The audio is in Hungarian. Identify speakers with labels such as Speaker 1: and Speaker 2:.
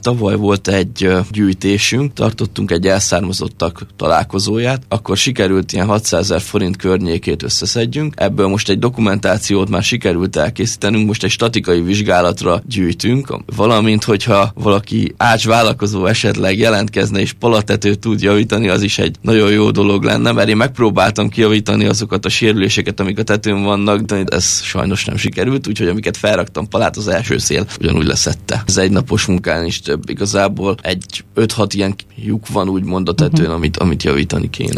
Speaker 1: tavaly volt egy gyűjtésünk, tartottunk egy elszármazottak találkozóját, akkor sikerült ilyen 600 000 forint környékét összeszedjünk. Ebből most egy dokumentációt már sikerült elkészítenünk, most egy statikai vizsgálatra gyűjtünk, valamint hogyha valaki ácsvállalkozó esetleg jelentkezne és palatetőt tud javítani, az is egy nagyon jó dolog lenne, mert én megpróbáltam kijavítani azokat a sérüléseket, amik a tetőn vannak, de ez sajnos nem sikerült, úgyhogy amiket felraktam palát, az első szél ugyanúgy leszette. Ez egy napos munkán is több. Igazából egy 5-6 ilyen lyuk van úgymond a tetőn, amit javítani kéne.